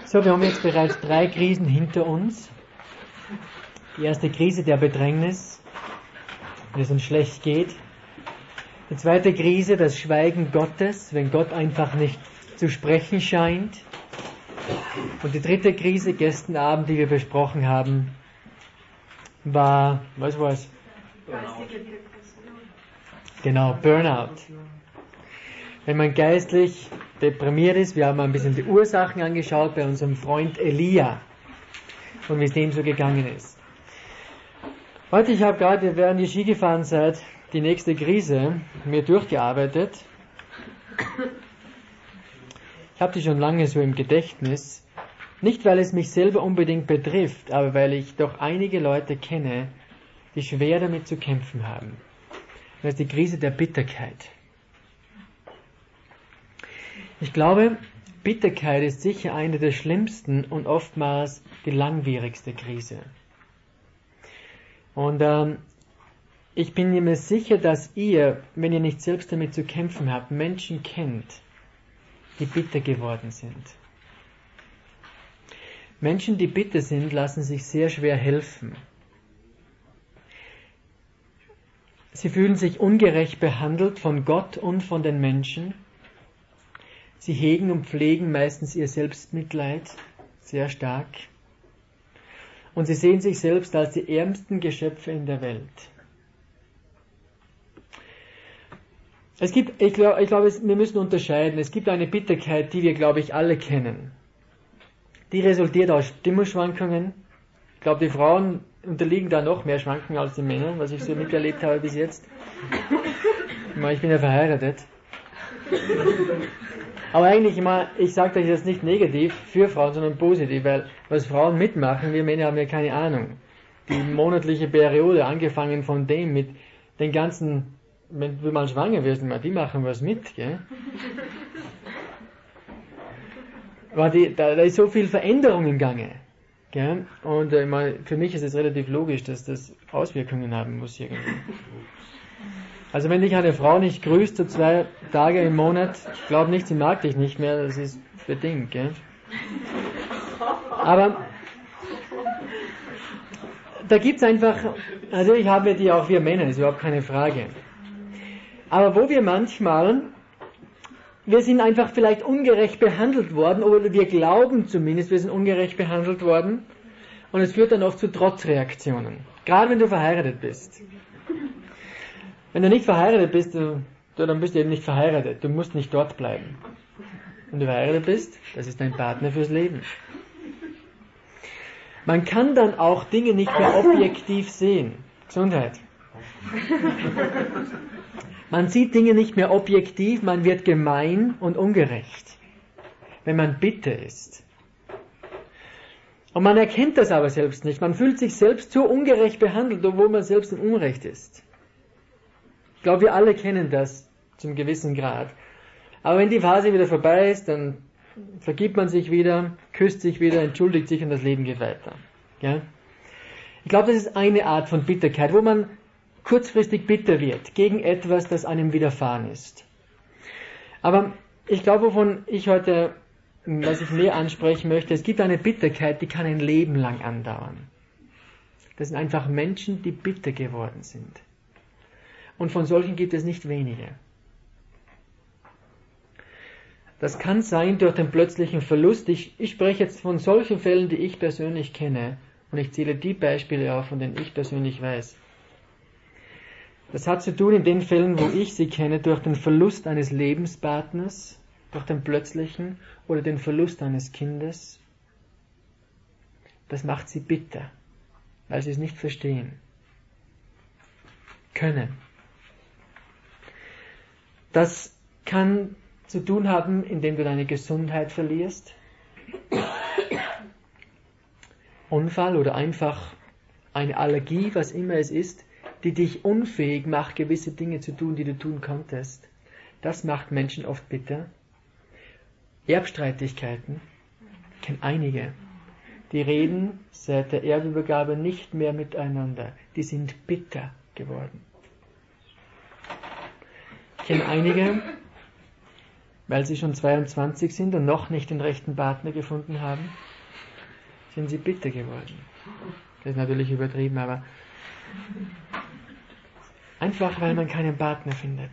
So, wir haben jetzt bereits 3 Krisen hinter uns. Die erste Krise der Bedrängnis, wenn es uns schlecht geht. Die zweite Krise, das Schweigen Gottes, wenn Gott einfach nicht zu sprechen scheint. Und die dritte Krise gestern Abend, die wir besprochen haben, war, was war's? Burnout. Genau, Burnout. Wenn man geistlich deprimiert ist, wir haben ein bisschen die Ursachen angeschaut bei unserem Freund Elia und wie es dem so gegangen ist. Heute, ich habe gerade, während ihr Ski gefahren seid, die nächste Krise mir durchgearbeitet. Ich habe die schon lange so im Gedächtnis. Nicht, weil es mich selber unbedingt betrifft, aber weil ich doch einige Leute kenne, die schwer damit zu kämpfen haben. Das ist die Krise der Bitterkeit. Ich glaube, Bitterkeit ist sicher eine der schlimmsten und oftmals die langwierigste Krise. Und ich bin mir sicher, dass ihr, wenn ihr nicht selbst damit zu kämpfen habt, Menschen kennt, die bitter geworden sind. Menschen, die bitter sind, lassen sich sehr schwer helfen. Sie fühlen sich ungerecht behandelt von Gott und von den Menschen. Sie hegen und pflegen meistens ihr Selbstmitleid sehr stark. Und sie sehen sich selbst als die ärmsten Geschöpfe in der Welt. Ich glaube, wir müssen unterscheiden. Es gibt eine Bitterkeit, die wir, glaube ich, alle kennen. Die resultiert aus Stimmungsschwankungen. Ich glaube, die Frauen unterliegen da noch mehr Schwankungen als die Männer, was ich so miterlebt habe bis jetzt. Ich bin ja verheiratet. Aber eigentlich, ich sage euch das nicht negativ für Frauen, sondern positiv, weil was Frauen mitmachen, wir Männer haben ja keine Ahnung. Die monatliche Periode, angefangen von dem mit den ganzen, wenn du mal schwanger wirst, die machen was mit, gell? Aber da ist so viel Veränderung im Gange. Gell? Und für mich ist es relativ logisch, dass das Auswirkungen haben muss irgendwie. Also wenn dich eine Frau nicht grüßt, so 2 Tage im Monat, ich glaube nicht, sie mag dich nicht mehr, das ist bedingt. Gell? Aber da gibt es einfach, natürlich haben wir die auch, wir Männer, ist überhaupt keine Frage. Aber wo wir manchmal, wir sind einfach vielleicht ungerecht behandelt worden, oder wir glauben zumindest, wir sind ungerecht behandelt worden, und es führt dann oft zu Trotzreaktionen. Gerade wenn du verheiratet bist. Wenn du nicht verheiratet bist, dann bist du eben nicht verheiratet. Du musst nicht dort bleiben. Wenn du verheiratet bist, das ist dein Partner fürs Leben. Man kann dann auch Dinge nicht mehr objektiv sehen. Gesundheit. Man sieht Dinge nicht mehr objektiv, man wird gemein und ungerecht, wenn man bitter ist. Und man erkennt das aber selbst nicht. Man fühlt sich selbst so ungerecht behandelt, obwohl man selbst im Unrecht ist. Ich glaube, wir alle kennen das zum gewissen Grad. Aber wenn die Phase wieder vorbei ist, dann vergibt man sich wieder, küsst sich wieder, entschuldigt sich und das Leben geht weiter. Ja? Ich glaube, das ist eine Art von Bitterkeit, wo man kurzfristig bitter wird gegen etwas, das einem widerfahren ist. Aber ich glaube, was ich mehr ansprechen möchte, es gibt eine Bitterkeit, die kann ein Leben lang andauern. Das sind einfach Menschen, die bitter geworden sind. Und von solchen gibt es nicht wenige. Das kann sein durch den plötzlichen Verlust. Ich spreche jetzt von solchen Fällen, die ich persönlich kenne. Und ich zähle die Beispiele auf, von denen ich persönlich weiß. Das hat zu tun in den Fällen, wo ich sie kenne, durch den Verlust eines Lebenspartners, durch den plötzlichen, oder den Verlust eines Kindes. Das macht sie bitter, weil sie es nicht verstehen können. Das kann zu tun haben, indem du deine Gesundheit verlierst, Unfall oder einfach eine Allergie, was immer es ist, die dich unfähig macht, gewisse Dinge zu tun, die du tun konntest. Das macht Menschen oft bitter. Erbstreitigkeiten, ich kenne einige, die reden seit der Erbübergabe nicht mehr miteinander. Die sind bitter geworden. Ich kenne einige, weil sie schon 22 sind und noch nicht den rechten Partner gefunden haben, sind sie bitter geworden. Das ist natürlich übertrieben, aber einfach weil man keinen Partner findet.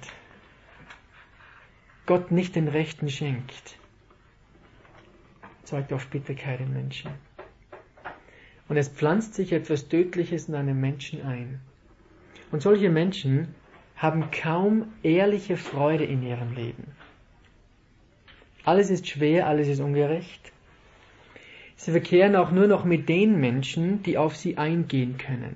Gott nicht den Rechten schenkt, zeugt auf Bitterkeit im Menschen. Und es pflanzt sich etwas Tödliches in einem Menschen ein. Und solche Menschen haben kaum ehrliche Freude in ihrem Leben. Alles ist schwer, alles ist ungerecht. Sie verkehren auch nur noch mit den Menschen, die auf sie eingehen können.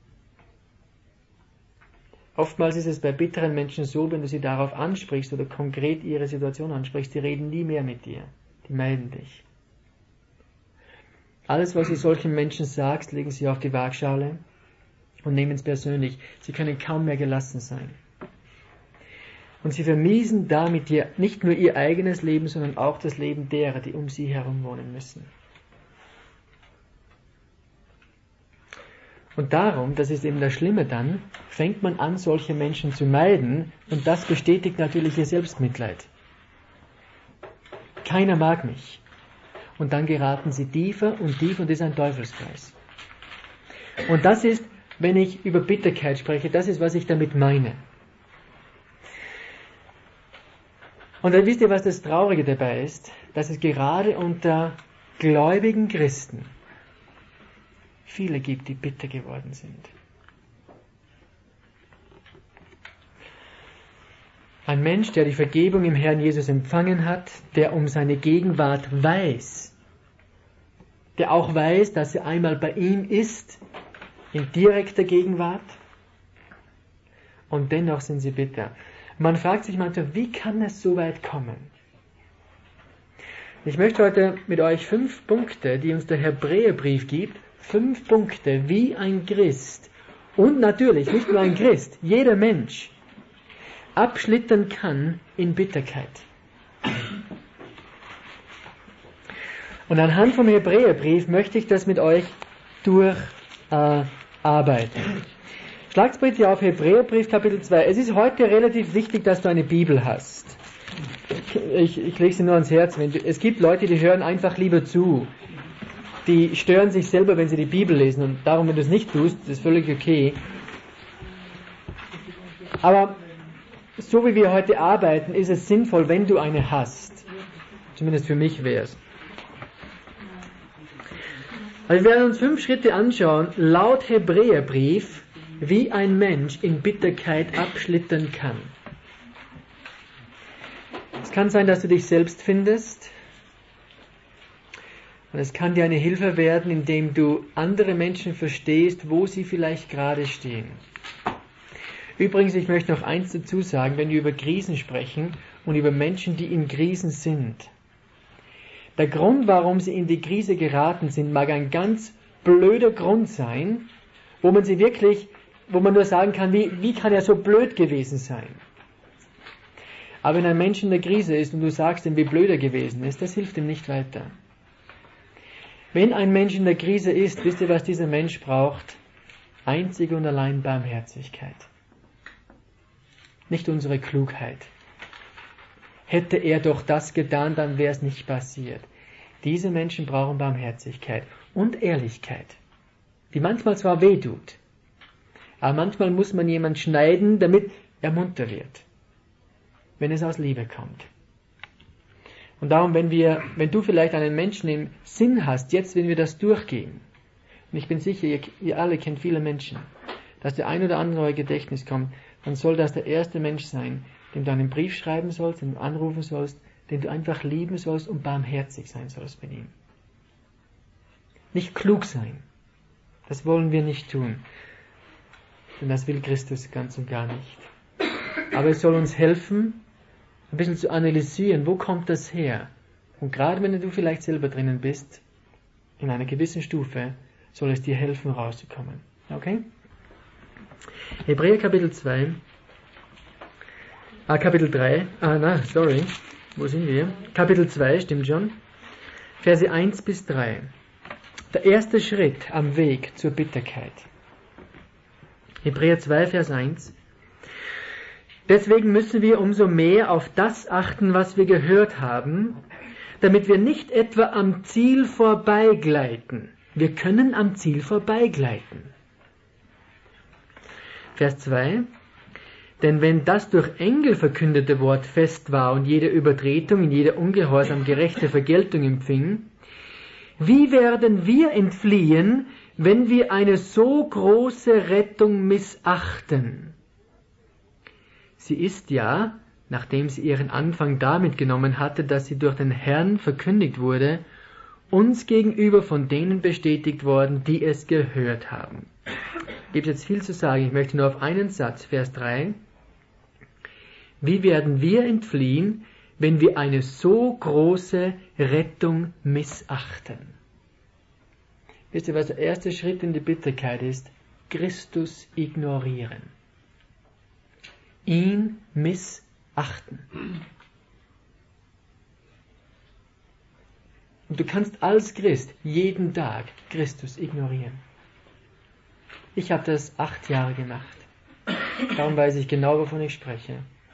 Oftmals ist es bei bitteren Menschen so, wenn du sie darauf ansprichst oder konkret ihre Situation ansprichst, die reden nie mehr mit dir. Die meiden dich. Alles, was du solchen Menschen sagst, legen sie auf die Waagschale und nehmen es persönlich. Sie können kaum mehr gelassen sein. Und sie vermiesen damit dir nicht nur ihr eigenes Leben, sondern auch das Leben derer, die um sie herum wohnen müssen. Und darum, das ist eben das Schlimme dann, fängt man an, solche Menschen zu meiden, und das bestätigt natürlich ihr Selbstmitleid. Keiner mag mich. Und dann geraten sie tiefer und tiefer, und das ist ein Teufelskreis. Und das ist, wenn ich über Bitterkeit spreche, das ist, was ich damit meine. Und dann wisst ihr, was das Traurige dabei ist? Dass es gerade unter gläubigen Christen viele gibt, die bitter geworden sind. Ein Mensch, der die Vergebung im Herrn Jesus empfangen hat, der um seine Gegenwart weiß, der auch weiß, dass er einmal bei ihm ist, in direkter Gegenwart, und dennoch sind sie bitter. Man fragt sich manchmal, wie kann es so weit kommen? Ich möchte heute mit euch 5 Punkte, die uns der Hebräerbrief gibt, 5 Punkte, wie ein Christ, und natürlich nicht nur ein Christ, jeder Mensch, abschlittern kann in Bitterkeit. Und anhand vom Hebräerbrief möchte ich das mit euch durcharbeiten. Schlagt bitte auf Hebräerbrief Kapitel 2. Es ist heute relativ wichtig, dass du eine Bibel hast. Ich lege sie nur ans Herz. Es gibt Leute, die hören einfach lieber zu. Die stören sich selber, wenn sie die Bibel lesen. Und darum, wenn du es nicht tust, das ist völlig okay. Aber so wie wir heute arbeiten, ist es sinnvoll, wenn du eine hast. Zumindest für mich wäre es. Also wir werden uns 5 Schritte anschauen, laut Hebräerbrief, wie ein Mensch in Bitterkeit abschlittern kann. Es kann sein, dass du dich selbst findest. Und es kann dir eine Hilfe werden, indem du andere Menschen verstehst, wo sie vielleicht gerade stehen. Übrigens, ich möchte noch eins dazu sagen, wenn wir über Krisen sprechen und über Menschen, die in Krisen sind. Der Grund, warum sie in die Krise geraten sind, mag ein ganz blöder Grund sein, wo man nur sagen kann, wie kann er so blöd gewesen sein? Aber wenn ein Mensch in der Krise ist und du sagst ihm, wie blöd er gewesen ist, das hilft ihm nicht weiter. Wenn ein Mensch in der Krise ist, wisst ihr, was dieser Mensch braucht? Einzig und allein Barmherzigkeit. Nicht unsere Klugheit. Hätte er doch das getan, dann wäre es nicht passiert. Diese Menschen brauchen Barmherzigkeit und Ehrlichkeit, die manchmal zwar wehtut, aber manchmal muss man jemand schneiden, damit er munter wird, wenn es aus Liebe kommt. Und darum, wenn du vielleicht einen Menschen im Sinn hast, jetzt, wenn wir das durchgehen, und ich bin sicher, ihr alle kennt viele Menschen, dass der ein oder andere euer Gedächtnis kommt, dann soll das der erste Mensch sein, dem du einen Brief schreiben sollst, den du anrufen sollst, den du einfach lieben sollst und barmherzig sein sollst mit ihm. Nicht klug sein. Das wollen wir nicht tun. Denn das will Christus ganz und gar nicht. Aber es soll uns helfen, ein bisschen zu analysieren, wo kommt das her? Und gerade wenn du vielleicht selber drinnen bist, in einer gewissen Stufe, soll es dir helfen, rauszukommen. Okay? Hebräer Kapitel 3, wo sind wir? Kapitel 2, stimmt schon. Verse 1 bis 3. Der erste Schritt am Weg zur Bitterkeit. Hebräer 2, Vers 1. Deswegen müssen wir umso mehr auf das achten, was wir gehört haben, damit wir nicht etwa am Ziel vorbeigleiten. Wir können am Ziel vorbeigleiten. Vers 2. Denn wenn das durch Engel verkündete Wort fest war und jede Übertretung in jeder Ungehorsam gerechte Vergeltung empfing, wie werden wir entfliehen, wenn wir eine so große Rettung missachten? Sie ist ja, nachdem sie ihren Anfang damit genommen hatte, dass sie durch den Herrn verkündigt wurde, uns gegenüber von denen bestätigt worden, die es gehört haben. Ich gebe jetzt viel zu sagen, ich möchte nur auf einen Satz, Vers 3. Wie werden wir entfliehen, wenn wir eine so große Rettung missachten? Wisst ihr, was der erste Schritt in die Bitterkeit ist? Christus ignorieren. Ihn missachten. Und du kannst als Christ jeden Tag Christus ignorieren. Ich habe das 8 Jahre gemacht. Darum weiß ich genau, wovon ich spreche.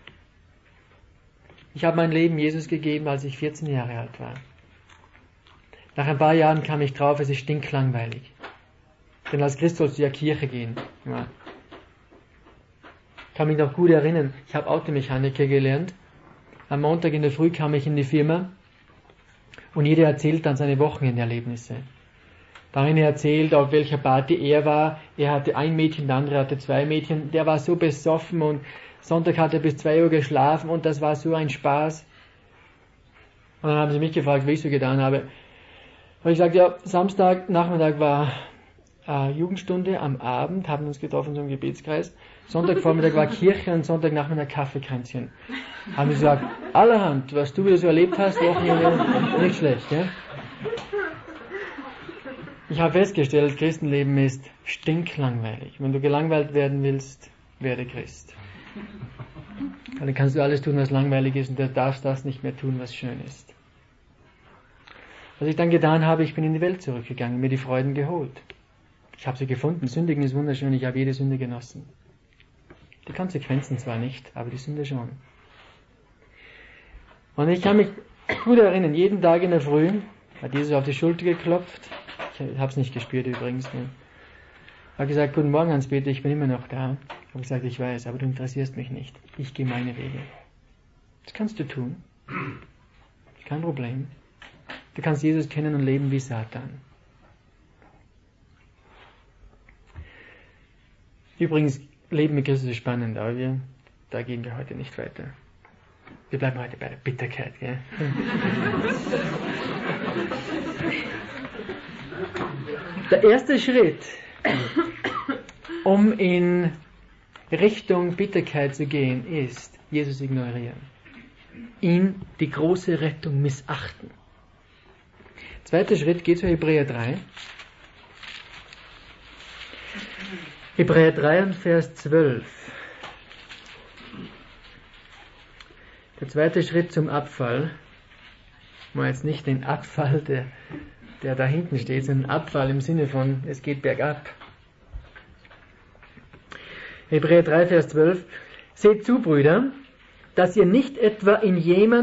Ich habe mein Leben Jesus gegeben, als ich 14 Jahre alt war. Nach ein paar Jahren kam ich drauf, es ist stinklangweilig. Denn als Christ sollst du ja Kirche gehen. Ja. Ich kann mich noch gut erinnern, ich habe Automechaniker gelernt. Am Montag in der Früh kam ich in die Firma und jeder erzählt dann seine Wochenenderlebnisse. Der eine erzählt, auf welcher Party er war. Er hatte ein Mädchen, der andere hatte 2 Mädchen. Der war so besoffen und Sonntag hat er bis 2 Uhr geschlafen und das war so ein Spaß. Und dann haben sie mich gefragt, wie ich so getan habe. Und ich sagte, ja, Samstag Nachmittag war Jugendstunde, am Abend haben wir uns getroffen in so einem Gebetskreis. Sonntagvormittag war Kirche und Sonntagnachmittag Kaffeekränzchen. Haben sie gesagt, allerhand, was du wieder so erlebt hast, Wochenende, nicht schlecht, ja? Ich habe festgestellt, Christenleben ist stinklangweilig. Wenn du gelangweilt werden willst, werde Christ. Dann kannst du alles tun, was langweilig ist und du darfst das nicht mehr tun, was schön ist. Was ich dann getan habe, ich bin in die Welt zurückgegangen, mir die Freuden geholt. Ich habe sie gefunden. Sündigen ist wunderschön, ich habe jede Sünde genossen. Die Konsequenzen zwar nicht, aber die Sünde schon. Und ich kann mich gut erinnern, jeden Tag in der Früh hat Jesus auf die Schulter geklopft. Ich habe es nicht gespürt übrigens. Ne? Hat gesagt, guten Morgen Hans-Peter, ich bin immer noch da. Ich habe gesagt, ich weiß, aber du interessierst mich nicht. Ich gehe meine Wege. Das kannst du tun. Kein Problem. Du kannst Jesus kennen und leben wie Satan. Übrigens, Leben mit Christus ist spannend, aber da gehen wir heute nicht weiter. Wir bleiben heute bei der Bitterkeit. Gell? Der erste Schritt, um in Richtung Bitterkeit zu gehen, ist Jesus ignorieren. Ihn, die große Rettung, missachten. Zweiter Schritt geht zu Hebräer 3. Hebräer 3 und Vers 12. Der zweite Schritt zum Abfall, mal jetzt nicht den Abfall, der da hinten steht, sondern Abfall im Sinne von, es geht bergab. Hebräer 3, Vers 12. Seht zu, Brüder, dass nicht etwa in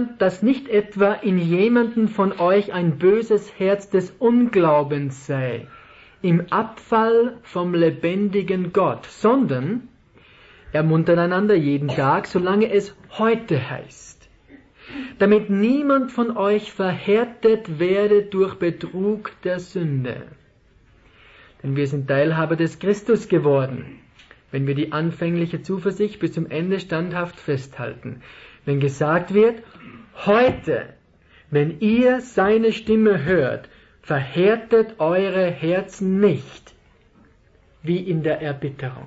jemanden von euch ein böses Herz des Unglaubens sei, im Abfall vom lebendigen Gott, sondern ermuntert einander jeden Tag, solange es heute heißt, damit niemand von euch verhärtet werde durch Betrug der Sünde. Denn wir sind Teilhaber des Christus geworden, wenn wir die anfängliche Zuversicht bis zum Ende standhaft festhalten. Wenn gesagt wird, heute, wenn ihr seine Stimme hört, verhärtet eure Herzen nicht, wie in der Erbitterung.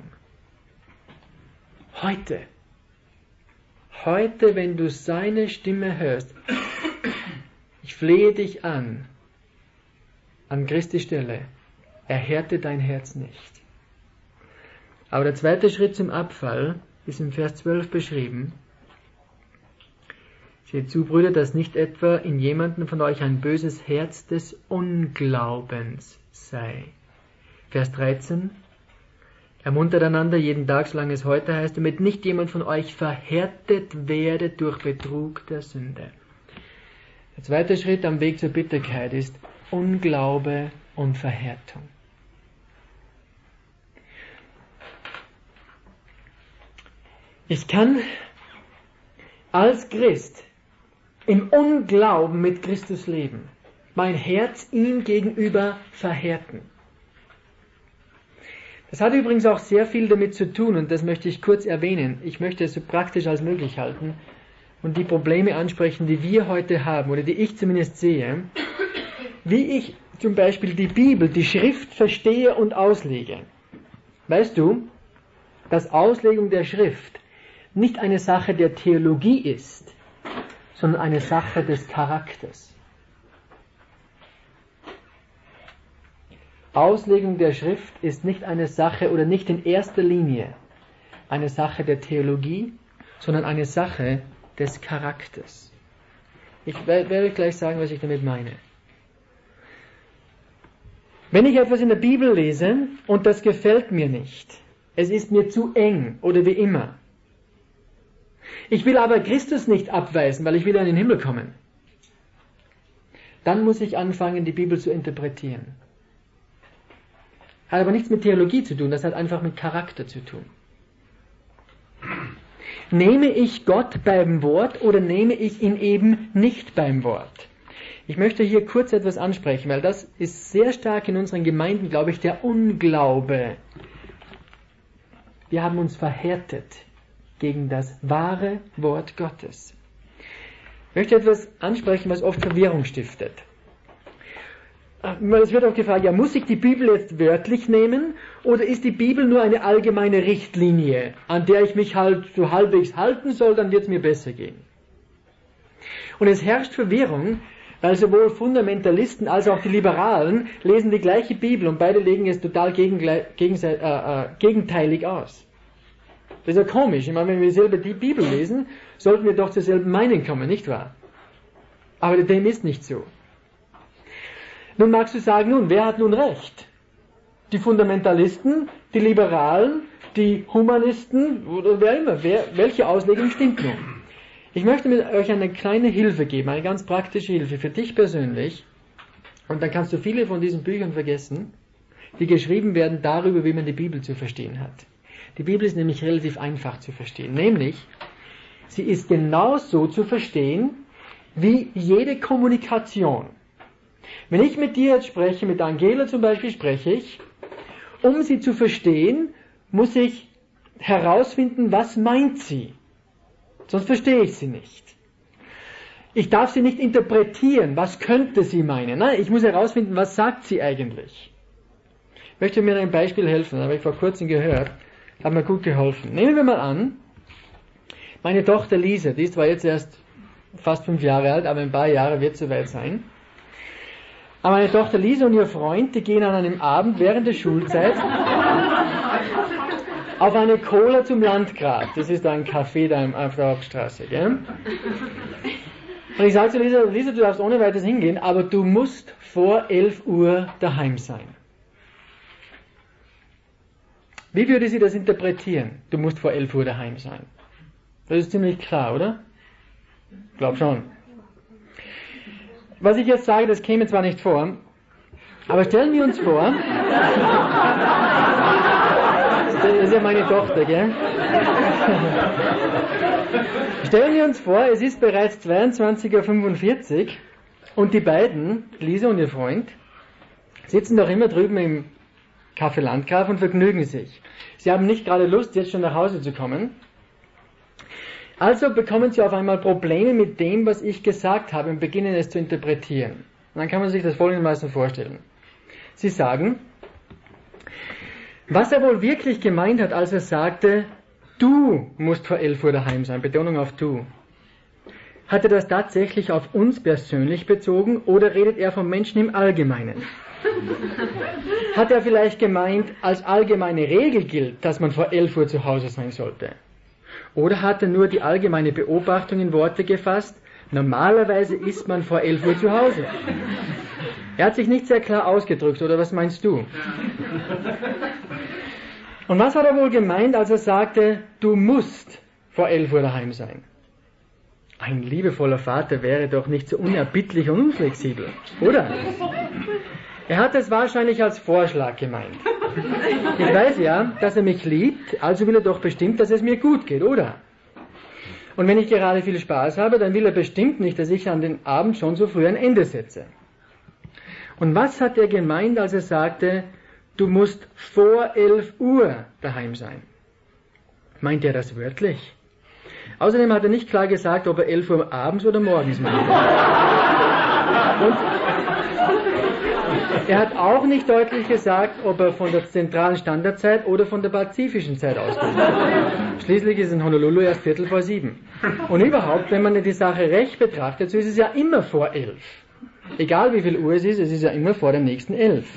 Heute, wenn du seine Stimme hörst, ich flehe dich an Christi Stelle, erhärte dein Herz nicht. Aber der zweite Schritt zum Abfall ist im Vers 12 beschrieben. Seht zu, Brüder, dass nicht etwa in jemandem von euch ein böses Herz des Unglaubens sei. Vers 13. Ermuntert einander jeden Tag, solange es heute heißt, damit nicht jemand von euch verhärtet werde durch Betrug der Sünde. Der zweite Schritt am Weg zur Bitterkeit ist Unglaube und Verhärtung. Ich kann als Christ im Unglauben mit Christus leben, mein Herz ihm gegenüber verhärten. Das hat übrigens auch sehr viel damit zu tun, und das möchte ich kurz erwähnen. Ich möchte es so praktisch als möglich halten und die Probleme ansprechen, die wir heute haben, oder die ich zumindest sehe, wie ich zum Beispiel die Bibel, die Schrift verstehe und auslege. Weißt du, dass Auslegung der Schrift nicht eine Sache der Theologie ist, sondern eine Sache des Charakters. Auslegung der Schrift ist nicht eine Sache oder nicht in erster Linie eine Sache der Theologie, sondern eine Sache des Charakters. Ich werde gleich sagen, was ich damit meine. Wenn ich etwas in der Bibel lese und das gefällt mir nicht, es ist mir zu eng oder wie immer, ich will aber Christus nicht abweisen, weil ich will in den Himmel kommen, dann muss ich anfangen, die Bibel zu interpretieren. Hat aber nichts mit Theologie zu tun, das hat einfach mit Charakter zu tun. Nehme ich Gott beim Wort oder nehme ich ihn eben nicht beim Wort? Ich möchte hier kurz etwas ansprechen, weil das ist sehr stark in unseren Gemeinden, glaube ich, der Unglaube. Wir haben uns verhärtet gegen das wahre Wort Gottes. Ich möchte etwas ansprechen, was oft Verwirrung stiftet. Es wird auch gefragt, ja, muss ich die Bibel jetzt wörtlich nehmen oder ist die Bibel nur eine allgemeine Richtlinie, an der ich mich halt so halbwegs halten soll, dann wird es mir besser gehen. Und es herrscht Verwirrung, weil sowohl Fundamentalisten als auch die Liberalen lesen die gleiche Bibel und beide legen es total gegenteilig aus. Das ist ja komisch. Ich meine, wenn wir selber die Bibel lesen, sollten wir doch zur selben Meinung kommen, nicht wahr? Aber dem ist nicht so. Nun magst du sagen, wer hat nun recht? Die Fundamentalisten, die Liberalen, die Humanisten oder wer immer? Welche Auslegung stimmt nun? Ich möchte mit euch eine kleine Hilfe geben, eine ganz praktische Hilfe für dich persönlich. Und dann kannst du viele von diesen Büchern vergessen, die geschrieben werden darüber, wie man die Bibel zu verstehen hat. Die Bibel ist nämlich relativ einfach zu verstehen. Nämlich, sie ist genauso zu verstehen wie jede Kommunikation. Wenn ich mit dir jetzt spreche, mit Angela zum Beispiel spreche ich, um sie zu verstehen, muss ich herausfinden, was meint sie. Sonst verstehe ich sie nicht. Ich darf sie nicht interpretieren, was könnte sie meinen. Nein, ich muss herausfinden, was sagt sie eigentlich. Ich möchte mir ein Beispiel helfen, das habe ich vor kurzem gehört, hat mir gut geholfen. Nehmen wir mal an, meine Tochter Lisa, die ist zwar jetzt erst fast 5 Jahre alt, aber in ein paar Jahren wird es soweit sein. Aber meine Tochter Lisa und ihr Freund, die gehen an einem Abend während der Schulzeit auf eine Cola zum Landgraf. Das ist ein Café da auf der Hauptstraße. Gell? Und ich sage zu Lisa, Lisa, du darfst ohne weiteres hingehen, aber du musst vor 11 Uhr daheim sein. Wie würde sie das interpretieren? Du musst vor 11 Uhr daheim sein. Das ist ziemlich klar, oder? Ich glaube schon. Was ich jetzt sage, das käme zwar nicht vor, aber stellen wir uns vor, das ist ja meine Tochter, gell? Stellen wir uns vor, es ist bereits 22:45 Uhr und die beiden, Lisa und ihr Freund, sitzen doch immer drüben im Café Landgraf und vergnügen sich. Sie haben nicht gerade Lust, jetzt schon nach Hause zu kommen. Also bekommen sie auf einmal Probleme mit dem, was ich gesagt habe und beginnen es zu interpretieren. Und dann kann man sich das folgendermaßen vorstellen. Sie sagen, was er wohl wirklich gemeint hat, als er sagte, du musst vor 11 Uhr daheim sein, Betonung auf du. Hat er das tatsächlich auf uns persönlich bezogen oder redet er vom Menschen im Allgemeinen? Hat er vielleicht gemeint, als allgemeine Regel gilt, dass man vor 11 Uhr zu Hause sein sollte? Oder hat er nur die allgemeine Beobachtung in Worte gefasst, normalerweise ist man vor 11 Uhr zu Hause? Er hat sich nicht sehr klar ausgedrückt, oder was meinst du? Und was hat er wohl gemeint, als er sagte, du musst vor 11 Uhr daheim sein? Ein liebevoller Vater wäre doch nicht so unerbittlich und unflexibel, oder? Er hat es wahrscheinlich als Vorschlag gemeint. Ich weiß ja, dass er mich liebt, also will er doch bestimmt, dass es mir gut geht, oder? Und wenn ich gerade viel Spaß habe, dann will er bestimmt nicht, dass ich an den Abend schon so früh ein Ende setze. Und was hat er gemeint, als er sagte, du musst vor 11 Uhr daheim sein? Meint er das wörtlich? Außerdem hat er nicht klar gesagt, ob er 11 Uhr abends oder morgens meint. Und er hat auch nicht deutlich gesagt, ob er von der zentralen Standardzeit oder von der pazifischen Zeit ausgeht. Schließlich ist in Honolulu erst 6:45. Und überhaupt, wenn man die Sache recht betrachtet, so ist es ja immer vor 11. Egal wie viel Uhr es ist ja immer vor dem nächsten 11.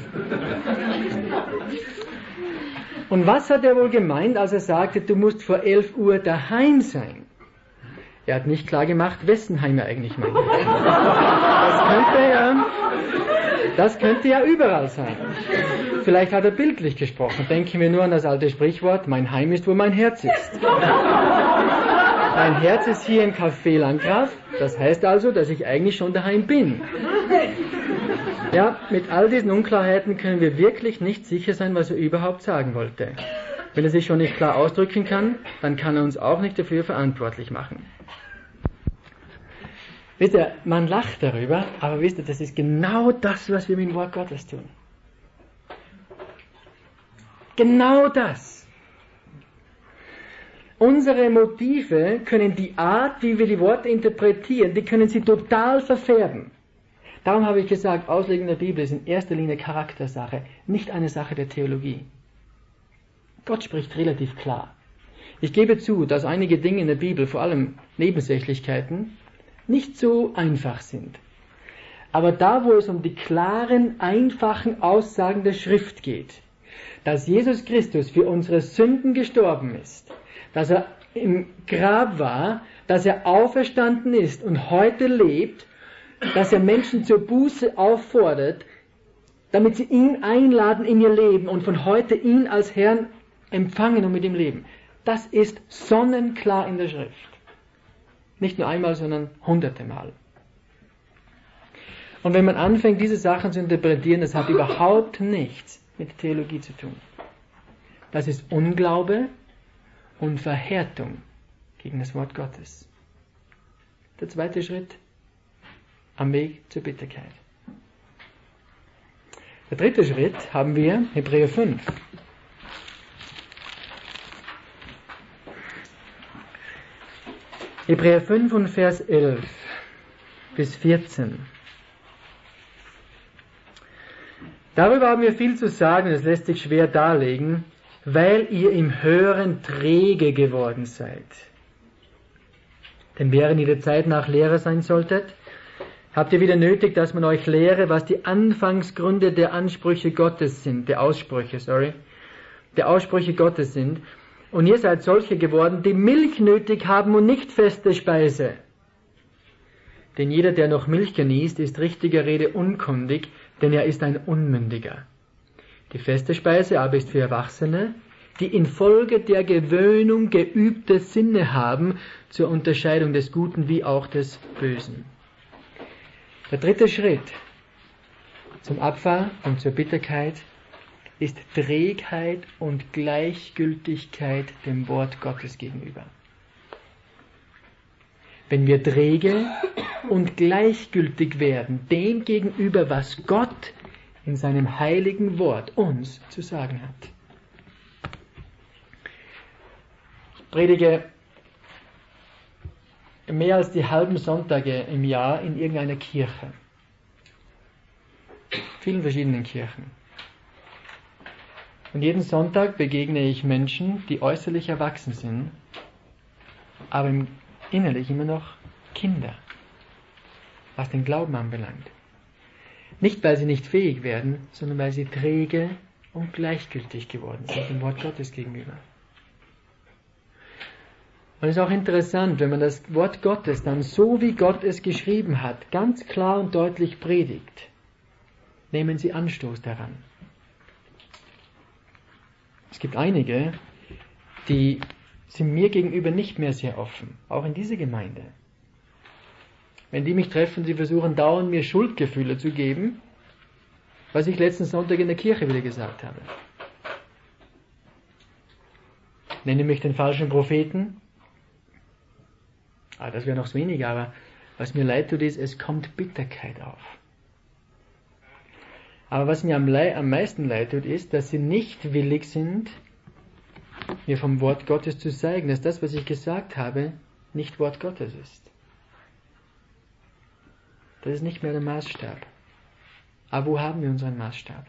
Und was hat er wohl gemeint, als er sagte, du musst vor 11 Uhr daheim sein? Er hat nicht klar gemacht, wessen Heim er eigentlich meint. Das könnte ja überall sein. Vielleicht hat er bildlich gesprochen. Denken wir nur an das alte Sprichwort, mein Heim ist, wo mein Herz ist. Mein Herz ist hier im Café Landgraf, das heißt also, dass ich eigentlich schon daheim bin. Ja, mit all diesen Unklarheiten können wir wirklich nicht sicher sein, was er überhaupt sagen wollte. Wenn er sich schon nicht klar ausdrücken kann, dann kann er uns auch nicht dafür verantwortlich machen. Wisst ihr, man lacht darüber, aber wisst ihr, das ist genau das, was wir mit dem Wort Gottes tun. Genau das. Unsere Motive können die Art, wie wir die Worte interpretieren, die können sie total verfärben. Darum habe ich gesagt, Auslegen der Bibel ist in erster Linie Charaktersache, nicht eine Sache der Theologie. Gott spricht relativ klar. Ich gebe zu, dass einige Dinge in der Bibel, vor allem Nebensächlichkeiten, nicht so einfach sind. Aber da, wo es um die klaren, einfachen Aussagen der Schrift geht, dass Jesus Christus für unsere Sünden gestorben ist, dass er im Grab war, dass er auferstanden ist und heute lebt, dass er Menschen zur Buße auffordert, damit sie ihn einladen in ihr Leben und von heute ihn als Herrn empfangen und mit ihm leben. Das ist sonnenklar in der Schrift. Nicht nur einmal, sondern hunderte Mal. Und wenn man anfängt, diese Sachen zu interpretieren, das hat überhaupt nichts mit Theologie zu tun. Das ist Unglaube und Verhärtung gegen das Wort Gottes. Der zweite Schritt am Weg zur Bitterkeit. Der dritte Schritt haben wir Hebräer 5. Hebräer 5 und Vers 11 bis 14. Darüber haben wir viel zu sagen, es lässt sich schwer darlegen, weil ihr im Hören träge geworden seid. Denn während ihr der Zeit nach Lehrer sein solltet, habt ihr wieder nötig, dass man euch lehre, was die Anfangsgründe der Aussprüche Gottes sind. Und ihr seid solche geworden, die Milch nötig haben und nicht feste Speise. Denn jeder, der noch Milch genießt, ist richtiger Rede unkundig, denn er ist ein Unmündiger. Die feste Speise aber ist für Erwachsene, die infolge der Gewöhnung geübte Sinne haben, zur Unterscheidung des Guten wie auch des Bösen. Der dritte Schritt zum Abfall und zur Bitterkeit ist Trägheit und Gleichgültigkeit dem Wort Gottes gegenüber. Wenn wir träge und gleichgültig werden dem gegenüber, was Gott in seinem heiligen Wort uns zu sagen hat. Ich predige mehr als die halben Sonntage im Jahr in irgendeiner Kirche. Vielen verschiedenen Kirchen. Und jeden Sonntag begegne ich Menschen, die äußerlich erwachsen sind, aber innerlich immer noch Kinder, was den Glauben anbelangt. Nicht, weil sie nicht fähig werden, sondern weil sie träge und gleichgültig geworden sind dem Wort Gottes gegenüber. Und es ist auch interessant, wenn man das Wort Gottes dann so, wie Gott es geschrieben hat, ganz klar und deutlich predigt, nehmen sie Anstoß daran. Es gibt einige, die sind mir gegenüber nicht mehr sehr offen, auch in dieser Gemeinde. Wenn die mich treffen, sie versuchen dauernd mir Schuldgefühle zu geben, was ich letzten Sonntag in der Kirche wieder gesagt habe. Nenne mich den falschen Propheten. Das wäre noch weniger, aber was mir leid tut, ist, es kommt Bitterkeit auf. Aber was mir am meisten leid tut, ist, dass sie nicht willig sind, mir vom Wort Gottes zu zeigen, dass das, was ich gesagt habe, nicht Wort Gottes ist. Das ist nicht mehr der Maßstab. Aber wo haben wir unseren Maßstab?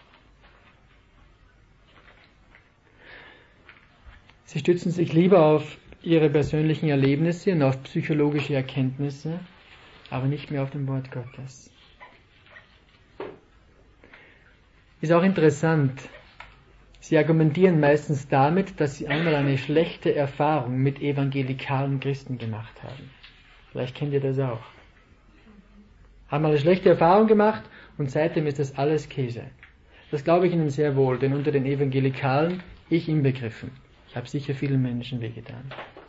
Sie stützen sich lieber auf ihre persönlichen Erlebnisse und auf psychologische Erkenntnisse, aber nicht mehr auf dem Wort Gottes. Ist auch interessant, sie argumentieren meistens damit, dass sie einmal eine schlechte Erfahrung mit evangelikalen Christen gemacht haben. Vielleicht kennt ihr das auch. Haben eine schlechte Erfahrung gemacht und seitdem ist das alles Käse. Das glaube ich Ihnen sehr wohl, denn unter den Evangelikalen, ich inbegriffen, ich habe sicher vielen Menschen wehgetan.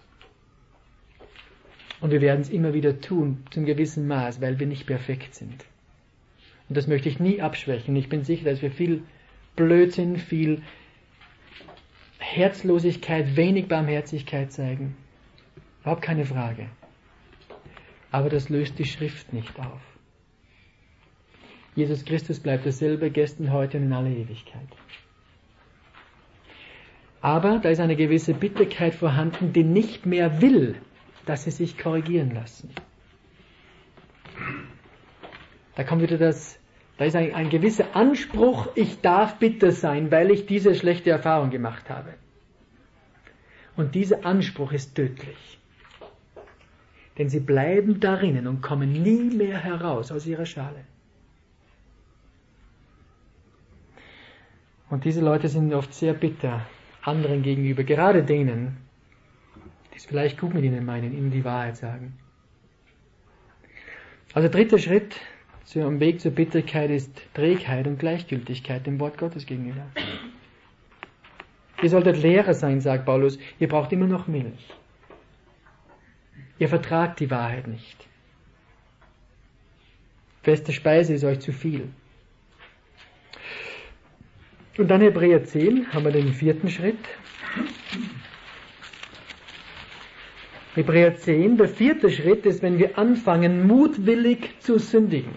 Und wir werden es immer wieder tun, zum gewissen Maß, weil wir nicht perfekt sind. Und das möchte ich nie abschwächen. Ich bin sicher, dass wir viel Blödsinn, viel Herzlosigkeit, wenig Barmherzigkeit zeigen. Überhaupt keine Frage. Aber das löst die Schrift nicht auf. Jesus Christus bleibt dasselbe, gestern, heute und in alle Ewigkeit. Aber da ist eine gewisse Bitterkeit vorhanden, die nicht mehr will, dass sie sich korrigieren lassen. Da kommt wieder da ist ein gewisser Anspruch, ich darf bitter sein, weil ich diese schlechte Erfahrung gemacht habe. Und dieser Anspruch ist tödlich. Denn sie bleiben darinnen und kommen nie mehr heraus aus ihrer Schale. Und diese Leute sind oft sehr bitter anderen gegenüber, gerade denen, die es vielleicht gut mit ihnen meinen, ihnen die Wahrheit sagen. Also dritter Schritt am Weg zur Bitterkeit ist Trägheit und Gleichgültigkeit dem Wort Gottes gegenüber. Ihr solltet Lehrer sein, sagt Paulus, ihr braucht immer noch Milch. Ihr vertragt die Wahrheit nicht. Feste Speise ist euch zu viel. Und dann Hebräer 10, haben wir den vierten Schritt. Hebräer 10, der vierte Schritt ist, wenn wir anfangen, mutwillig zu sündigen.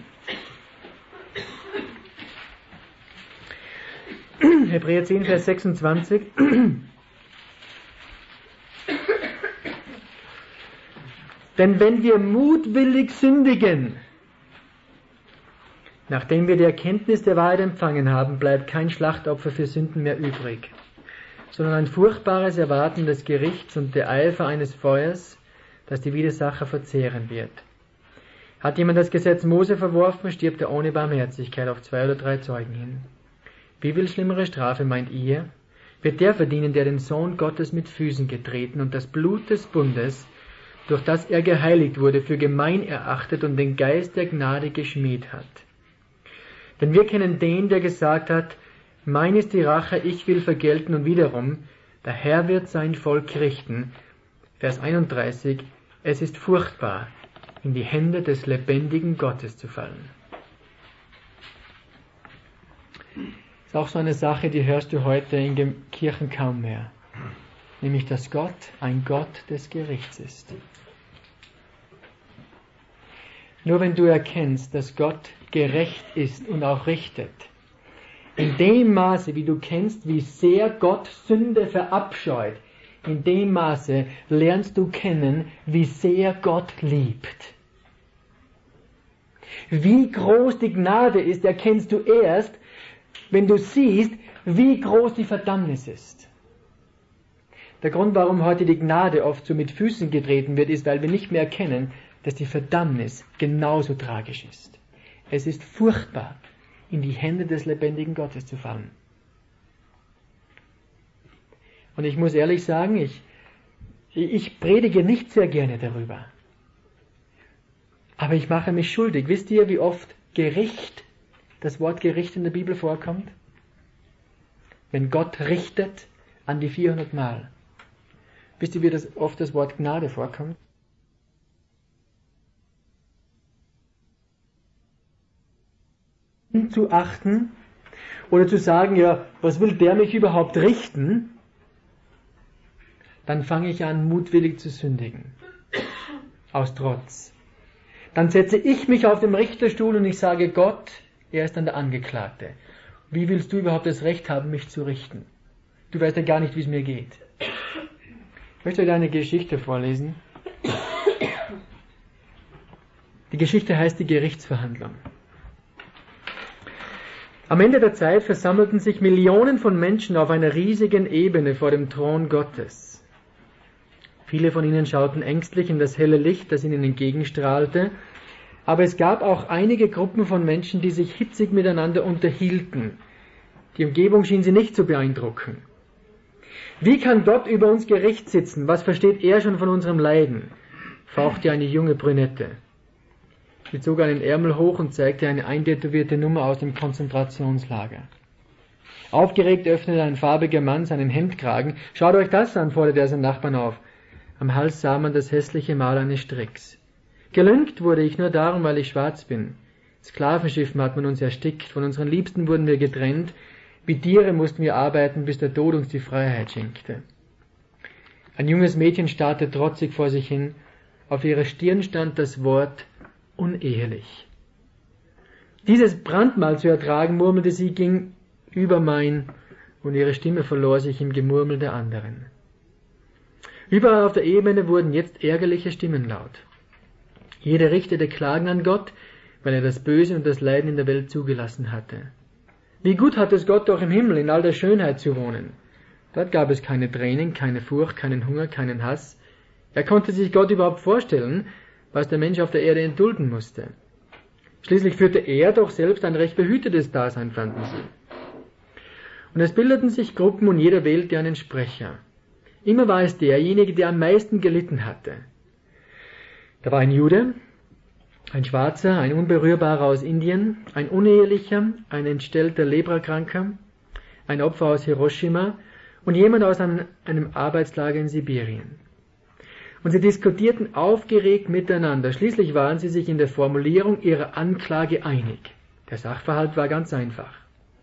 Hebräer 10, Vers 26. Denn wenn wir mutwillig sündigen, nachdem wir die Erkenntnis der Wahrheit empfangen haben, bleibt kein Schlachtopfer für Sünden mehr übrig, sondern ein furchtbares Erwarten des Gerichts und der Eifer eines Feuers, das die Widersacher verzehren wird. Hat jemand das Gesetz Mose verworfen, stirbt er ohne Barmherzigkeit auf 2 oder 3 Zeugen hin. Wie viel schlimmere Strafe meint ihr, wird der verdienen, der den Sohn Gottes mit Füßen getreten und das Blut des Bundes, durch das er geheiligt wurde, für gemein erachtet und den Geist der Gnade geschmäht hat. Denn wir kennen den, der gesagt hat, mein ist die Rache, ich will vergelten, und wiederum, der Herr wird sein Volk richten. Vers 31, es ist furchtbar, in die Hände des lebendigen Gottes zu fallen. Das ist auch so eine Sache, die hörst du heute in den Kirchen kaum mehr. Nämlich, dass Gott ein Gott des Gerichts ist. Nur wenn du erkennst, dass Gott gerecht ist und auch richtet, in dem Maße, wie du kennst, wie sehr Gott Sünde verabscheut, in dem Maße lernst du kennen, wie sehr Gott liebt. Wie groß die Gnade ist, erkennst du erst, wenn du siehst, wie groß die Verdammnis ist. Der Grund, warum heute die Gnade oft so mit Füßen getreten wird, ist, weil wir nicht mehr erkennen, dass die Verdammnis genauso tragisch ist. Es ist furchtbar, in die Hände des lebendigen Gottes zu fallen. Und ich muss ehrlich sagen, ich predige nicht sehr gerne darüber. Aber ich mache mich schuldig. Wisst ihr, wie oft Gericht, das Wort Gericht in der Bibel vorkommt? wenn Gott richtet an die 400 Mal. Wisst ihr, wie oft das Wort Gnade vorkommt? Zu achten oder zu sagen, ja, was will der mich überhaupt richten? Dann fange ich an, mutwillig zu sündigen. Aus Trotz. Dann setze ich mich auf den Richterstuhl und ich sage, Gott, er ist dann der Angeklagte. Wie willst du überhaupt das Recht haben, mich zu richten? Du weißt ja gar nicht, wie es mir geht. Ich möchte euch eine Geschichte vorlesen. Die Geschichte heißt die Gerichtsverhandlung. Am Ende der Zeit versammelten sich Millionen von Menschen auf einer riesigen Ebene vor dem Thron Gottes. Viele von ihnen schauten ängstlich in das helle Licht, das ihnen entgegenstrahlte, aber es gab auch einige Gruppen von Menschen, die sich hitzig miteinander unterhielten. Die Umgebung schien sie nicht zu beeindrucken. Wie kann Gott über uns Gericht sitzen? Was versteht er schon von unserem Leiden? Fauchte eine junge Brünette. Sie zog einen Ärmel hoch und zeigte eine eintätowierte Nummer aus dem Konzentrationslager. Aufgeregt öffnete ein farbiger Mann seinen Hemdkragen. Schaut euch das an, forderte er seinen Nachbarn auf. Am Hals sah man das hässliche Mal eines Stricks. Gelüngt wurde ich nur darum, weil ich schwarz bin. Sklavenschiffen hat man uns erstickt, von unseren Liebsten wurden wir getrennt, wie Tiere mussten wir arbeiten, bis der Tod uns die Freiheit schenkte. Ein junges Mädchen starrte trotzig vor sich hin, auf ihrer Stirn stand das Wort unehelich. Dieses Brandmal zu ertragen, murmelte sie, ging über mein, und ihre Stimme verlor sich im Gemurmel der anderen. Überall auf der Ebene wurden jetzt ärgerliche Stimmen laut. Jeder richtete Klagen an Gott, weil er das Böse und das Leiden in der Welt zugelassen hatte. Wie gut hat es Gott doch im Himmel in all der Schönheit zu wohnen. Dort gab es keine Tränen, keine Furcht, keinen Hunger, keinen Hass. Er konnte sich Gott überhaupt vorstellen, was der Mensch auf der Erde entdulden musste. Schließlich führte er doch selbst ein recht behütetes Dasein, fanden sie. Und es bildeten sich Gruppen und jeder wählte einen Sprecher. Immer war es derjenige, der am meisten gelitten hatte. Da war ein Jude, ein Schwarzer, ein Unberührbarer aus Indien, ein Unehelicher, ein entstellter Leprakranker, ein Opfer aus Hiroshima und jemand aus einem Arbeitslager in Sibirien. Und sie diskutierten aufgeregt miteinander. Schließlich waren sie sich in der Formulierung ihrer Anklage einig. Der Sachverhalt war ganz einfach.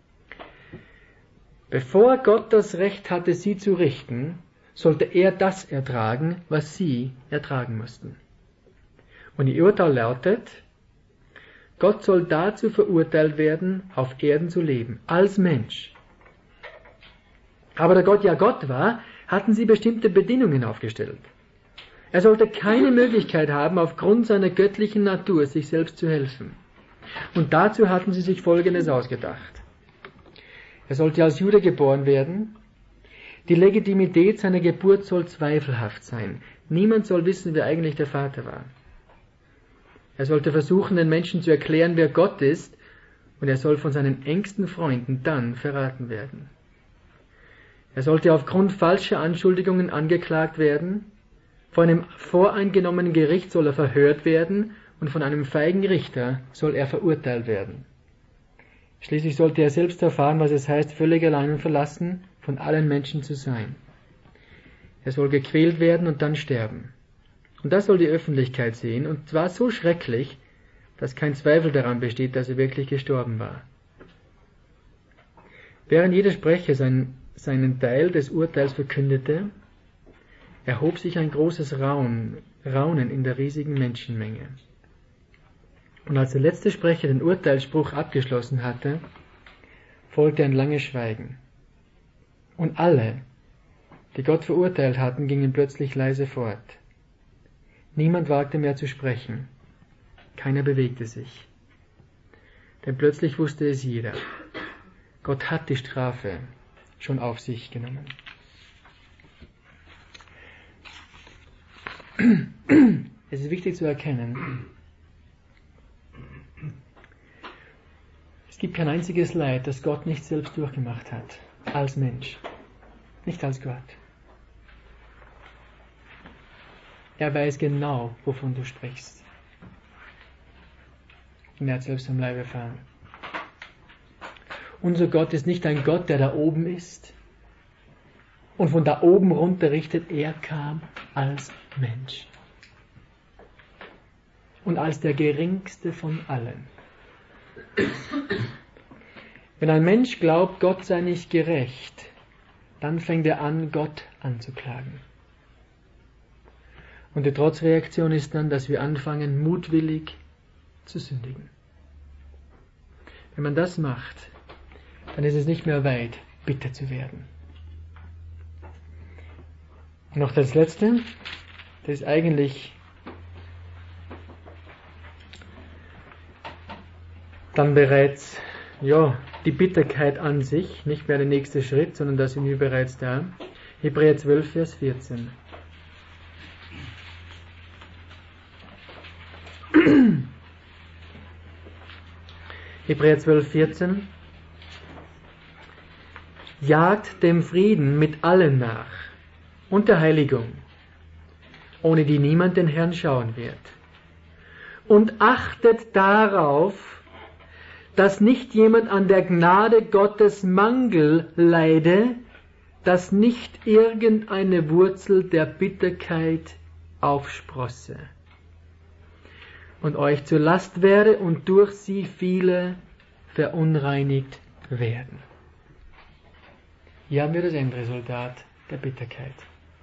Bevor Gott das Recht hatte, sie zu richten, sollte er das ertragen, was sie ertragen mussten. Und ihr Urteil lautet, Gott soll dazu verurteilt werden, auf Erden zu leben, als Mensch. Aber da Gott ja Gott war, hatten sie bestimmte Bedingungen aufgestellt. Er sollte keine Möglichkeit haben, aufgrund seiner göttlichen Natur sich selbst zu helfen. Und dazu hatten sie sich Folgendes ausgedacht. Er sollte als Jude geboren werden. Die Legitimität seiner Geburt soll zweifelhaft sein. Niemand soll wissen, wer eigentlich der Vater war. Er sollte versuchen, den Menschen zu erklären, wer Gott ist, und er soll von seinen engsten Freunden dann verraten werden. Er sollte aufgrund falscher Anschuldigungen angeklagt werden. Vor einem voreingenommenen Gericht soll er verhört werden und von einem feigen Richter soll er verurteilt werden. Schließlich sollte er selbst erfahren, was es heißt, völlig allein und verlassen von allen Menschen zu sein. Er soll gequält werden und dann sterben. Und das soll die Öffentlichkeit sehen, und zwar so schrecklich, dass kein Zweifel daran besteht, dass er wirklich gestorben war. Während jeder Sprecher seinen Teil des Urteils verkündete, erhob sich ein großes Raunen in der riesigen Menschenmenge. Und als der letzte Sprecher den Urteilsspruch abgeschlossen hatte, folgte ein langes Schweigen. Und alle, die Gott verurteilt hatten, gingen plötzlich leise fort. Niemand wagte mehr zu sprechen. Keiner bewegte sich. Denn plötzlich wusste es jeder. Gott hat die Strafe schon auf sich genommen. Es ist wichtig zu erkennen, es gibt kein einziges Leid, das Gott nicht selbst durchgemacht hat, als Mensch, nicht als Gott. Er weiß genau, wovon du sprichst. Und er hat selbst am Leib erfahren. Unser Gott ist nicht ein Gott, der da oben ist und von da oben runter richtet. Er kam als Mensch und als der geringste von allen. Wenn ein Mensch glaubt, Gott sei nicht gerecht, dann fängt er an, Gott anzuklagen. Und die Trotzreaktion ist dann, dass wir anfangen, mutwillig zu sündigen. Wenn man das macht, dann ist es nicht mehr weit, bitter zu werden. Und noch das Letzte, das ist eigentlich dann bereits, die Bitterkeit an sich, nicht mehr der nächste Schritt, sondern das sind wir bereits da. Hebräer 12, Vers 14. Hebräer 12, 14. Jagt dem Frieden mit allen nach und der Heiligung, ohne die niemand den Herrn schauen wird. Und achtet darauf, dass nicht jemand an der Gnade Gottes Mangel leide, dass nicht irgendeine Wurzel der Bitterkeit aufsprosse und euch zur Last werde und durch sie viele verunreinigt werden. Hier haben wir das Endresultat der Bitterkeit.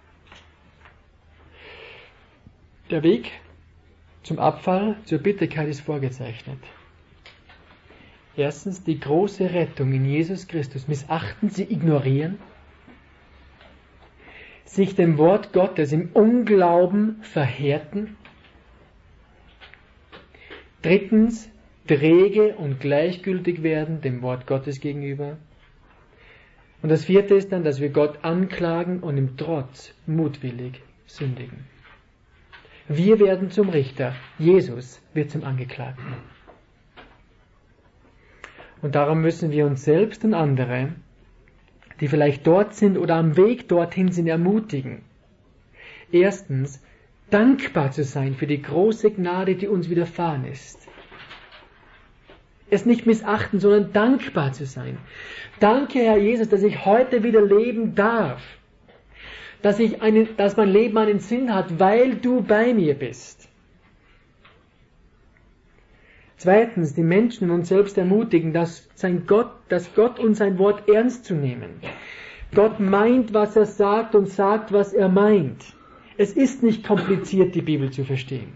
Der Weg zum Abfall, zur Bitterkeit ist vorgezeichnet. Erstens die große Rettung in Jesus Christus missachten, sie ignorieren, sich dem Wort Gottes im Unglauben verhärten. Drittens träge und gleichgültig werden dem Wort Gottes gegenüber. Und das vierte ist dann, dass wir Gott anklagen und im Trotz mutwillig sündigen. Wir werden zum Richter, Jesus wird zum Angeklagten. Und darum müssen wir uns selbst und andere, die vielleicht dort sind oder am Weg dorthin sind, ermutigen. Erstens, dankbar zu sein für die große Gnade, die uns widerfahren ist. Es nicht missachten, sondern dankbar zu sein. Danke, Herr Jesus, dass ich heute wieder leben darf. Dass mein Leben einen Sinn hat, weil du bei mir bist. Zweitens, die Menschen in uns selbst ermutigen, dass Gott und sein Wort ernst zu nehmen. Gott meint, was er sagt und sagt, was er meint. Es ist nicht kompliziert, die Bibel zu verstehen.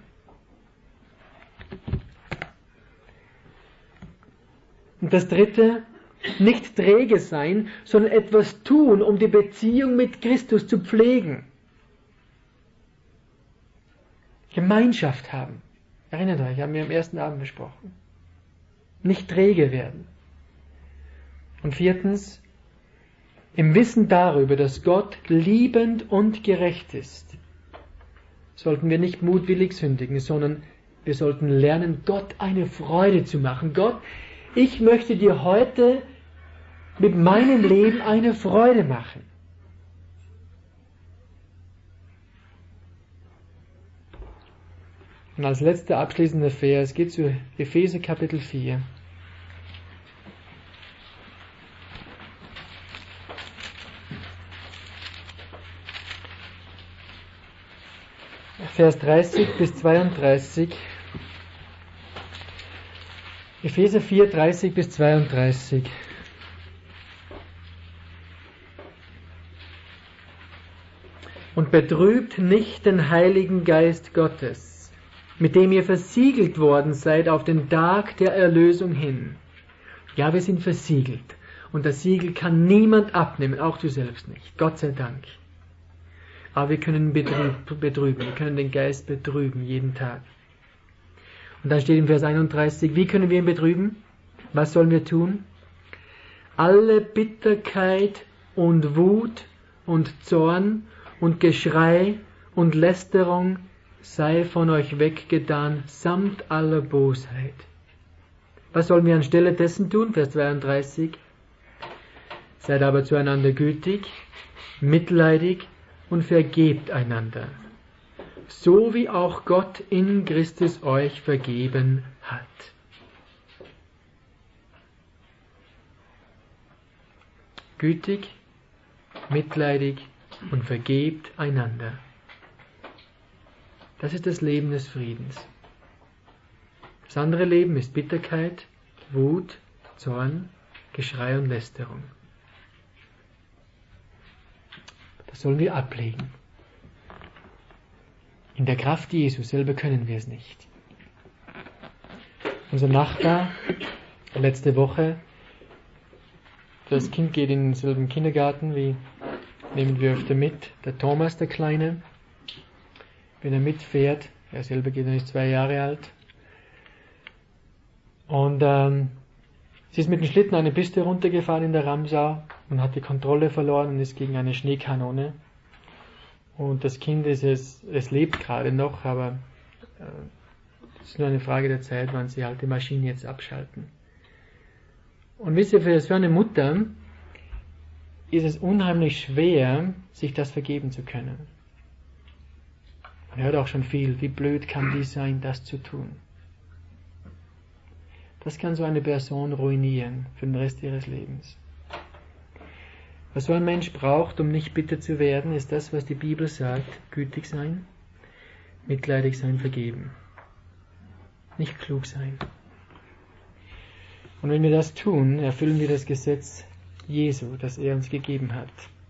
Und das dritte, nicht träge sein, sondern etwas tun, um die Beziehung mit Christus zu pflegen. Gemeinschaft haben. Erinnert euch, haben wir am ersten Abend besprochen. Nicht träge werden. Und viertens, im Wissen darüber, dass Gott liebend und gerecht ist, sollten wir nicht mutwillig sündigen, sondern wir sollten lernen, Gott eine Freude zu machen. Gott, ich möchte dir heute mit meinem Leben eine Freude machen. Und als letzter abschließender Vers geht zu Epheser Kapitel 4. Vers 30 bis 32. Epheser 4, 30 bis 32. Und betrübt nicht den Heiligen Geist Gottes, mit dem ihr versiegelt worden seid auf den Tag der Erlösung hin. Ja, wir sind versiegelt. Und das Siegel kann niemand abnehmen, auch du selbst nicht. Gott sei Dank. Aber wir können betrüben, wir können den Geist betrüben, jeden Tag. Und da steht im Vers 31, wie können wir ihn betrüben? Was sollen wir tun? Alle Bitterkeit und Wut und Zorn und Geschrei und Lästerung sei von euch weggetan, samt aller Bosheit. Was sollen wir anstelle dessen tun? Vers 32. Seid aber zueinander gütig, mitleidig und vergebt einander, so wie auch Gott in Christus euch vergeben hat. gütig, mitleidig und vergebt einander. Das ist das Leben des Friedens. Das andere Leben ist Bitterkeit, Wut, Zorn, Geschrei und Lästerung. Das sollen wir ablegen. In der Kraft Jesu selber können wir es nicht. Unser Nachbar, letzte Woche, das Kind geht in denselben Kindergarten, nehmen wir öfter mit, der Thomas, der Kleine. Wenn er mitfährt, er selber geht noch nicht 2 Jahre alt. Und sie ist mit dem Schlitten eine Piste runtergefahren in der Ramsau und hat die Kontrolle verloren und ist gegen eine Schneekanone. Und das Kind es lebt gerade noch, aber es ist nur eine Frage der Zeit, wann sie halt die Maschine jetzt abschalten. Und wisst ihr, für eine Mutter ist es unheimlich schwer, sich das vergeben zu können. Man hört auch schon viel, wie blöd kann die sein, das zu tun. Das kann so eine Person ruinieren für den Rest ihres Lebens. Was so ein Mensch braucht, um nicht bitter zu werden, ist das, was die Bibel sagt: gütig sein, mitleidig sein, vergeben. Nicht klug sein. Und wenn wir das tun, erfüllen wir das Gesetz Jesu, das er uns gegeben hat.